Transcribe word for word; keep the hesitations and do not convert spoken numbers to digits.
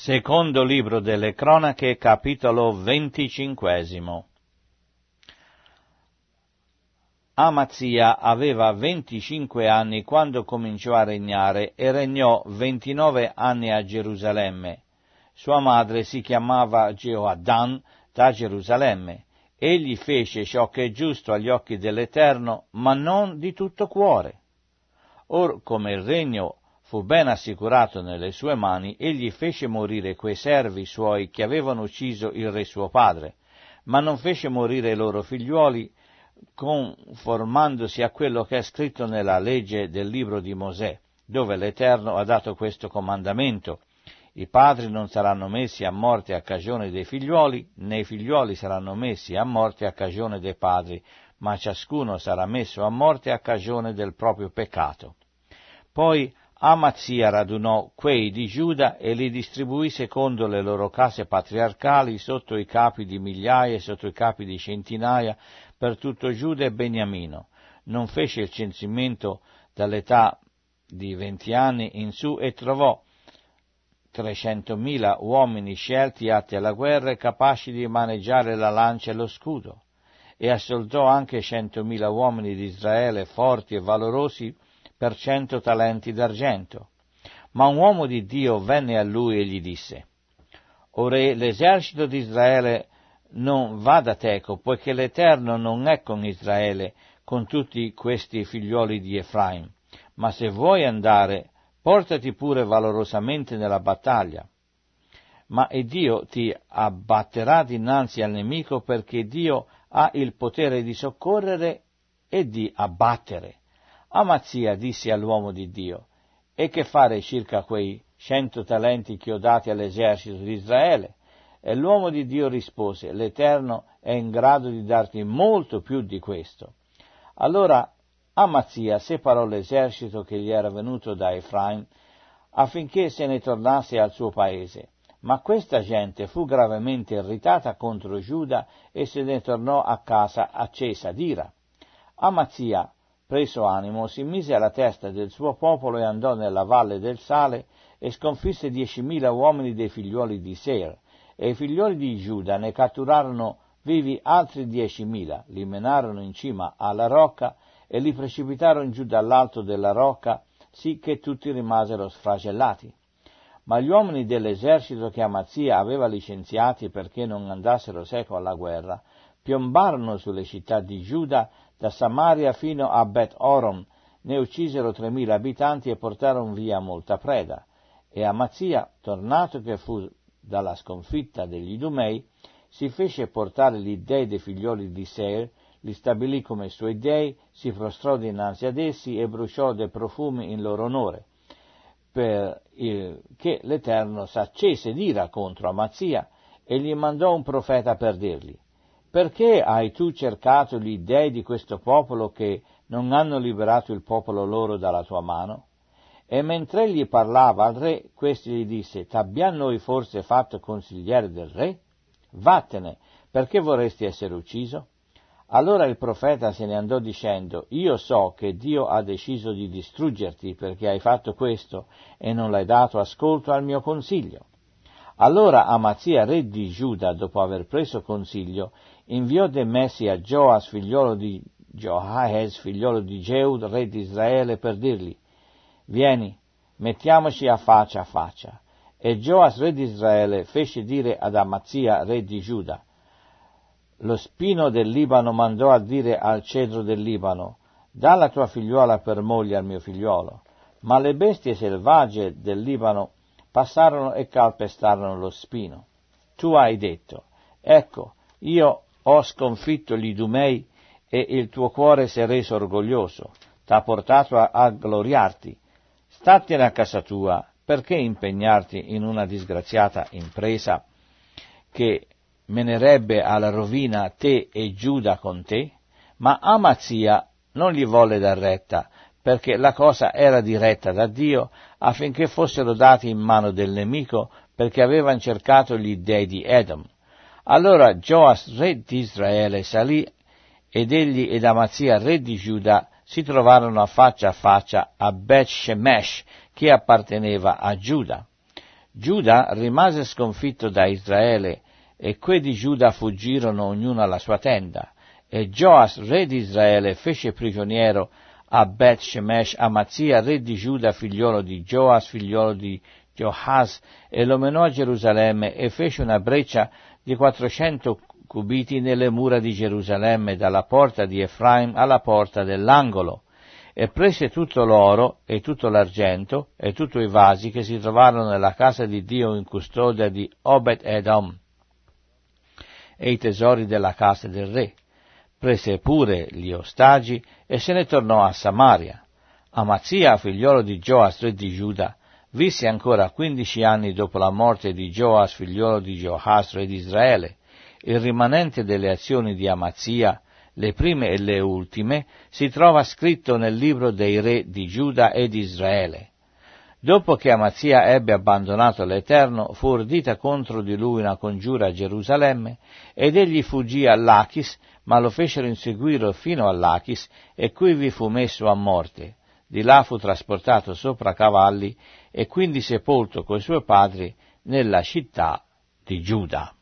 Secondo libro delle Cronache, capitolo venticinquesimo. Amazia aveva venticinque anni quando cominciò a regnare e regnò ventinove anni a Gerusalemme. Sua madre si chiamava Jehoaddan da Gerusalemme. Egli fece ciò che è giusto agli occhi dell'Eterno, ma non di tutto cuore. Or come il regno fu ben assicurato nelle sue mani, egli fece morire quei servi suoi che avevano ucciso il re suo padre, ma non fece morire i loro figliuoli, conformandosi a quello che è scritto nella legge del libro di Mosè, dove l'Eterno ha dato questo comandamento: i padri non saranno messi a morte a cagione dei figliuoli, né i figliuoli saranno messi a morte a cagione dei padri, ma ciascuno sarà messo a morte a cagione del proprio peccato. Poi Amazia radunò quei di Giuda e li distribuì secondo le loro case patriarcali sotto i capi di migliaia e sotto i capi di centinaia per tutto Giuda e Beniamino. Non fece il censimento dall'età di venti anni in su e trovò trecentomila uomini scelti atti alla guerra e capaci di maneggiare la lancia e lo scudo, e assoldò anche centomila uomini di Israele forti e valorosi per cento talenti d'argento. Ma un uomo di Dio venne a lui e gli disse: O re, l'esercito di Israele non va da teco, poiché l'Eterno non è con Israele, con tutti questi figlioli di Efraim. Ma se vuoi andare, portati pure valorosamente nella battaglia. Ma e Dio ti abbatterà dinanzi al nemico, perché Dio ha il potere di soccorrere e di abbattere. Amazia disse all'uomo di Dio: e che fare circa quei cento talenti che ho dati all'esercito di Israele? E l'uomo di Dio rispose: l'Eterno è in grado di darti molto più di questo. Allora Amazia separò l'esercito che gli era venuto da Efraim affinché se ne tornasse al suo paese. Ma questa gente fu gravemente irritata contro Giuda e se ne tornò a casa accesa d'ira. Amazia, preso animo, si mise alla testa del suo popolo e andò nella valle del Sale e sconfisse diecimila uomini dei figliuoli di Seir, e i figliuoli di Giuda ne catturarono vivi altri diecimila, li menarono in cima alla rocca e li precipitarono giù dall'alto della rocca, sì che tutti rimasero sfragellati. Ma gli uomini dell'esercito che Amazia aveva licenziati perché non andassero seco alla guerra, piombarono sulle città di Giuda da Samaria fino a Bet Oron, ne uccisero tremila abitanti e portarono via molta preda. E Amazia, tornato che fu dalla sconfitta degli Idumei, si fece portare gli dei dei figlioli di Seir, li stabilì come suoi dei, si prostrò dinanzi ad essi e bruciò dei profumi in loro onore, perché l'Eterno s'accese d'ira contro Amazia e gli mandò un profeta per dirgli: perché hai tu cercato gli dei di questo popolo che non hanno liberato il popolo loro dalla tua mano? E mentre egli parlava al re, questi gli disse: t'abbiamo noi forse fatto consigliere del re? Vattene, perché vorresti essere ucciso? Allora il profeta se ne andò dicendo: io so che Dio ha deciso di distruggerti perché hai fatto questo e non l'hai dato ascolto al mio consiglio. Allora Amazia, re di Giuda, dopo aver preso consiglio, inviò dei messi a Gioas, figliolo di Joahes, figliolo di Jeud, re di Israele, per dirgli: vieni, mettiamoci a faccia a faccia. E Gioas, re di Israele, fece dire ad Amazia, re di Giuda: lo spino del Libano mandò a dire al cedro del Libano: dà la tua figliuola per moglie al mio figliuolo. Ma le bestie selvagge del Libano passarono e calpestarono lo spino. Tu hai detto: ecco, io ho sconfitto gli Idumei e il tuo cuore si è reso orgoglioso, t'ha portato a, a gloriarti. Statene a casa tua, perché impegnarti in una disgraziata impresa che menerebbe alla rovina te e Giuda con te? Ma Amazia non gli volle dar retta, perché la cosa era diretta da Dio, affinché fossero dati in mano del nemico, perché avevano cercato gli dei di Edom. Allora Gioas, re di Israele, salì, ed egli ed Amazia, re di Giuda, si trovarono a faccia a faccia a Bet Shemesh, che apparteneva a Giuda. Giuda rimase sconfitto da Israele, e quei di Giuda fuggirono ognuno alla sua tenda, e Gioas, re di Israele, fece prigioniero a Bet Shemesh Amazia, re di Giuda, figliolo di Gioas, figliolo di Joahaz, e lo menò a Gerusalemme, e fece una breccia di quattrocento cubiti nelle mura di Gerusalemme, dalla porta di Efraim alla porta dell'angolo, e prese tutto l'oro, e tutto l'argento, e tutti i vasi che si trovarono nella casa di Dio in custodia di Obed-Edom, e i tesori della casa del re. Prese pure gli ostaggi, e se ne tornò a Samaria. Amazia, figliolo di Gioas, re di Giuda, visse ancora quindici anni dopo la morte di Gioas, figliolo di Joahaz, re di Israele. Il rimanente delle azioni di Amazia, le prime e le ultime, si trova scritto nel libro dei re di Giuda e di Israele. Dopo che Amazia ebbe abbandonato l'Eterno, fu urdita contro di lui una congiura a Gerusalemme, ed egli fuggì a Lachis, ma lo fecero inseguire fino a Lachis, e qui vi fu messo a morte. Di là fu trasportato sopra cavalli, e quindi sepolto coi suoi padri nella città di Giuda.